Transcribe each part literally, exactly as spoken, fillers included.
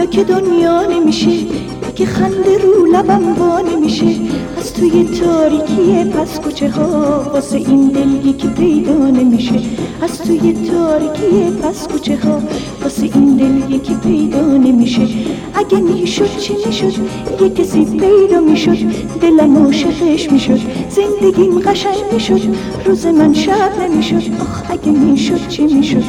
که دنیا نمیشه، که خنده رو لبم وا نمیشه. از توی تاریکی پس کوچه ها واسه این دل یکی پیدا نمیشه. از توی تاریکی پس کوچه ها واسه این دل یکی پیدا نمیشه. اگه میشد چی میشد، یه کسی پیدا میشد، دلم عاشقش میشد، زندگیم قشنگ میشد، روز من شب نمیشد. آخ اگه میشد چی میشد.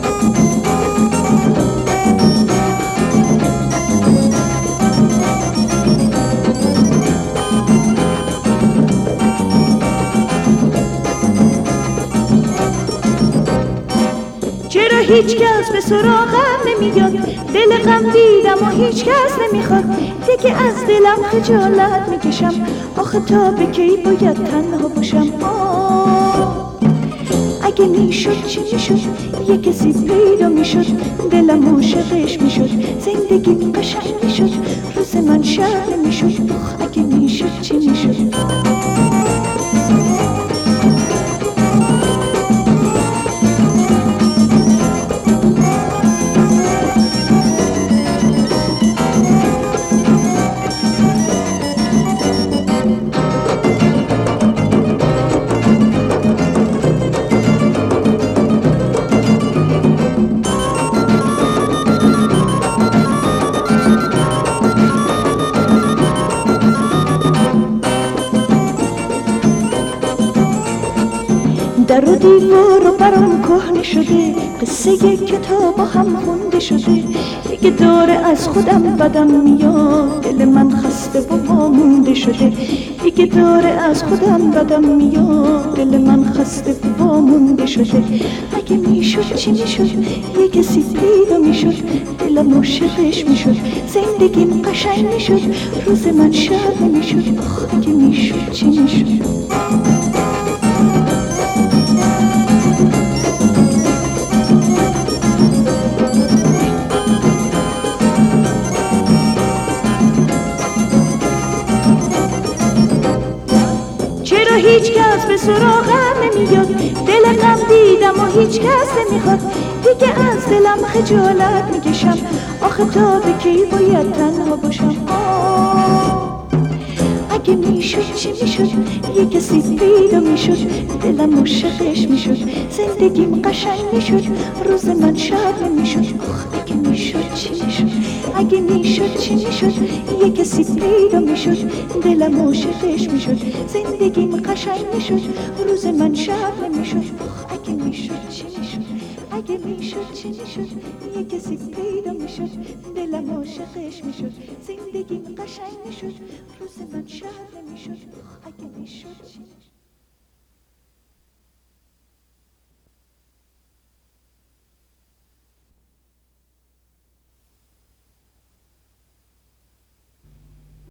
چرا هیچ کس به سراغم نمیاد، دل غم دیدم و هیچ کس نمیخواد، دیگه از دلم خجالت میکشم، آخه تا به کی باید تنها باشم. آه اگه میشد چی میشد، یه کسی پیدا میشد، دلم عاشقش میشد، زندگی قشنگ میشد، روز من شب نمیشد. آخ اگه میشد چی میشد. در و دیوار و برام کهنه شده، قصه کتاب هم خونده شده، دیگه داره از خودم بدم میاد، دل من خسته و وامونده شده، دیگه داره از خودم بدم میاد، دل من خسته و وامونده شده. اگه میشد چی میشد، یه کسی پیدا میشد، دلم عاشقش میشد، زندگیم قشنگ میشد، روز من شب نمیشد. آخ اگه میشد چی میشد. چرا هیچ کس به سراغم نمیاد، دل غم دیدم و هیچ کس نمیخواد، دیگه از دلم خجالت میکشم، آخه تا به کی باید تنها باشم. آه اگه میشد چی میشد، یه کسی پیدا میشد، دلم عاشقش میشد، زندگیم قشنگ میشد، روز من شب نمیشد. آخ اگه میشد چی میشد. اگه میشد چی میشد، یه کسی پیدا میشد، دلم عاشقش میشد، زندگیم قشنگ میشد، روز من شب نمیشد. آخ اگه میشد چی میشد. اگه میشد چی میشد، یه کسی پیدا میشد، دلم عاشقش میشد، زندگیم قشنگ میشد، روز من شب نمیشد. آخ اگه میشد چی میشد.